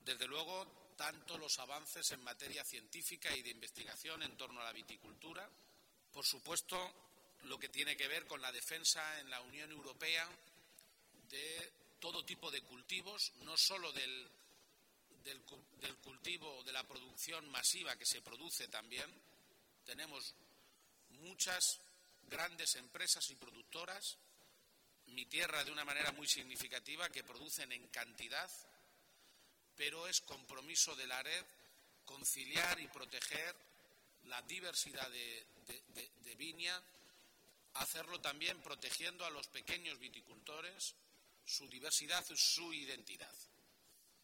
Desde luego, tanto los avances en materia científica y de investigación en torno a la viticultura, por supuesto, lo que tiene que ver con la defensa en la Unión Europea de todo tipo de cultivos, no solo del cultivo, de la producción masiva que se produce también. Tenemos muchas grandes empresas y productoras, mi tierra de una manera muy significativa, que producen en cantidad, pero es compromiso de la red conciliar y proteger la diversidad de viña, hacerlo también protegiendo a los pequeños viticultores, su diversidad y su identidad.